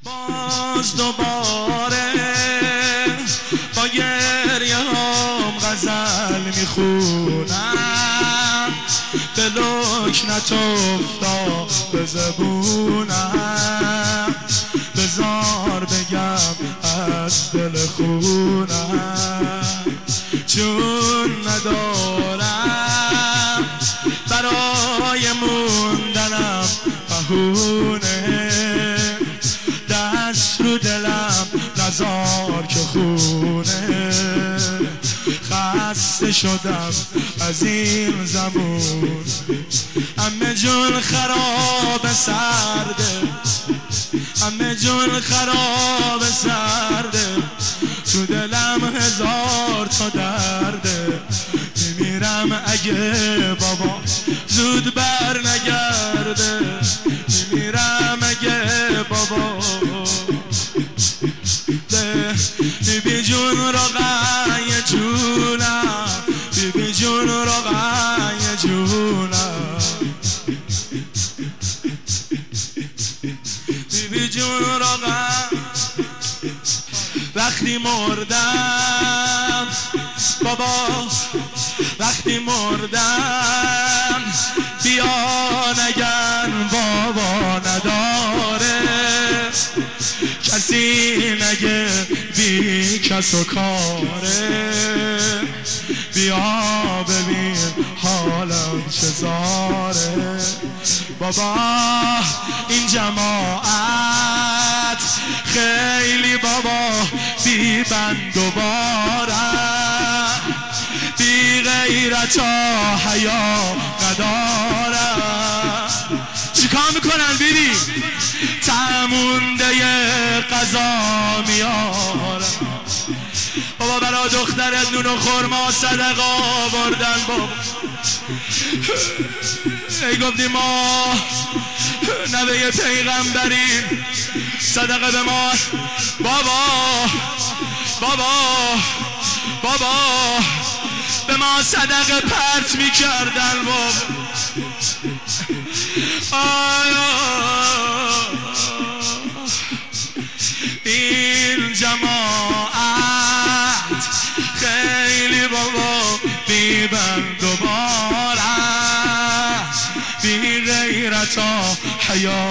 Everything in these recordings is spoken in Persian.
باز دوباره با گریه هم غزل میخونم، به لکنت افتاد به زبونم، بزار بگم از دل خونم، چون ندارم برای موندنم بهونه، دست رو دلم نزار که خونه، خسته شدم از این زمون، همه جون خراب سرده، همه جون خراب سرده، تو دلم هزار تا درده، میمیرم اگه بابا زود بر نگرده، میمیرم اگه بابا بیبی جون روغن جونم، بیبی جون روغن جونم، بیبی جون روغن. وقتی مردم بابا، وقتی مردم بیا نگن بابا نداره، کسی نگه بی کس و کاره، بیا ببین حالم چه زاره بابا. این جماعت خیلی بابا بی بند و بارم، بی غیرت و حیا ندارم. چیکار میکنن بیبی؟ تمونده قضا میارم بابا، برا دخترت نون و خورما صدقه آوردن بابا. ای گفتی ما نوه پیغمبریم، صدقه به ما بابا، بابا بابا به ما صدقه پرت میکردن بابا. این جماعت خیلی بابا بی بند و بارم، بی غیرت و حیا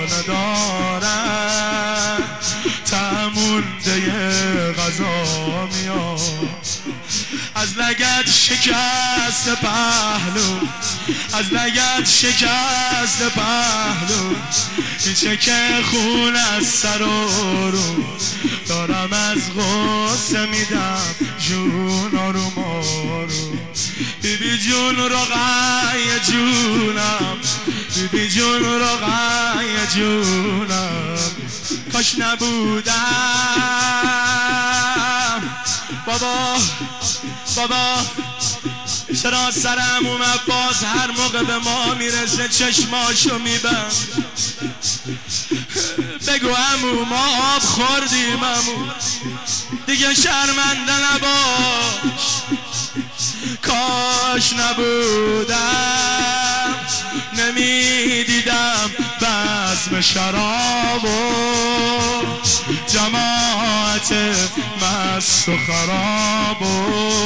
ندارم، تمونده غذا میاد از لگد شکست پهلو، از لگد شکست پهلو، میشه که خون از سر و رو دارم، از غصه میدم جون آروم آروم. بیبی جون روغن جونم، بیبی جون روغن جونم، کاش نبودم بابا، بابا چرا سرم اومد باز هر موقع به ما میرسه چشماشو میبند. بگو عمو ما آب خوردیم عمو، دیگه شرمنده نباش، کاش نبودم نمیدیدم بزم شراب و جماعت مست و خراب و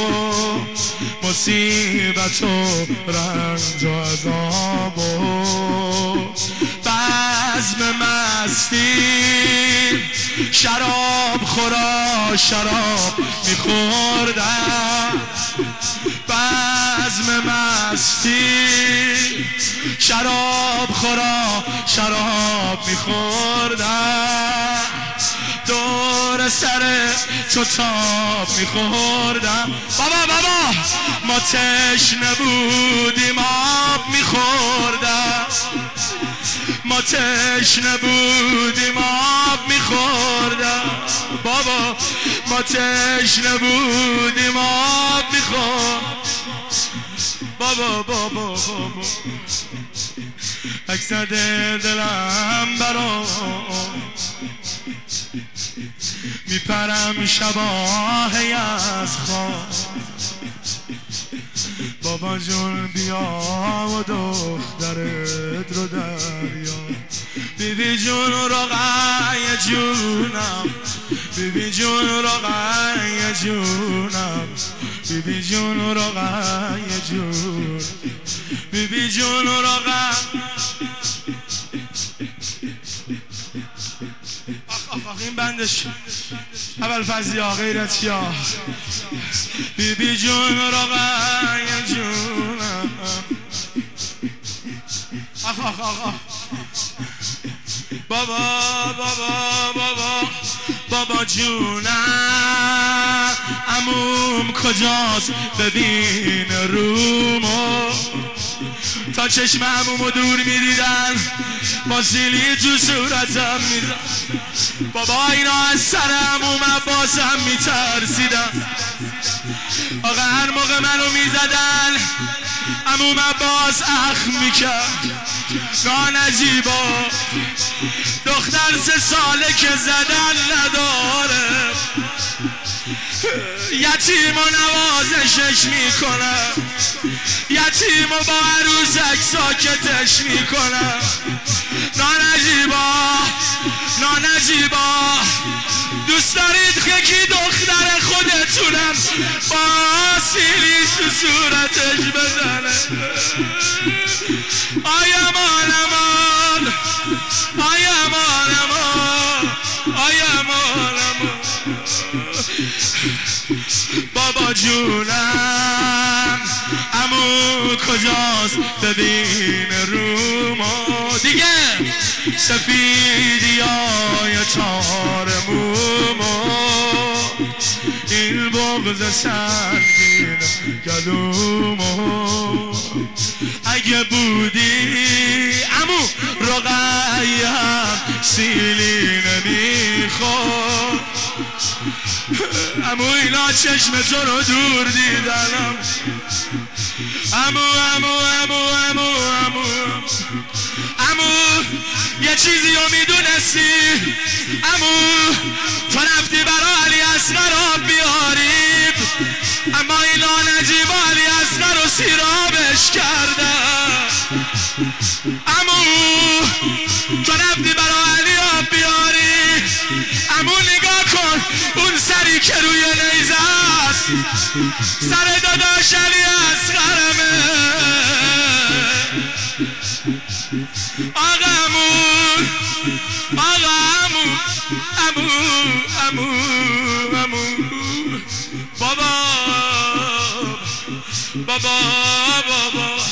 مصیبت و رنج و عذاب و بزم مستی، شراب خورا شراب میخوردم، بزم مستی شراب خورا شراب میخوردم، دور سر تو تاب میخوردم بابا، بابا ما تشنه بودیم آب میخوردم، ما تشنه بودیم آب میخوردم بابا، ما تشنه بودیم آب میخوردم بابا، بابا بابا تک زده دلم برام، میپرم شباه از خواب، بابا جون بیا و دخترت رو دریا، بیبی جون روغن جونم بیبی جون رقیه جونم بیبی جون رقیه جون بیبی جون رقیه این بندش اول فضیا غیرت یا بیبی جون رقیه جونم بابا بابا بابا بابا جونم عموم کجاست ببین رومو تا چشم عمومو دور میدیدن با سیلی تو صورتم میزن بابا اینا از سر عموم عباسم میترسیدن آقا هر موقع منو میزدن عموم عباس اخم میکرد نانجیبا دختر 3 ساله که زدن نداره یتیم و نوازشش میکنم یتیم و با عروسک ساکتش میکنم نانجیبا دوست دارید یکی دختر خودتونم با سیلی تو صورتش بزنه آیمان امان آیمان امان آیمان امان بابا جونم عمو کجاست ببین رومو دیگه سفیدی های 4 مومو این بغض سنگین گلومو اگه بودی عمو رقیه‌ام سیلی نمیخورد عمو اینا چشم تو رو دور دیدنم عمو یه چیزی رو میدونستی عمو تو رفتی برا علی اصغر آب بیارید اما اینا نجیب علی اصغر رو سیرابش کردن عمو تو رفتی برا علی آب بیاری عمو نگاه کن اون سری که روی نیزه است سر داداش علی اصغرمه آقا عمو بابا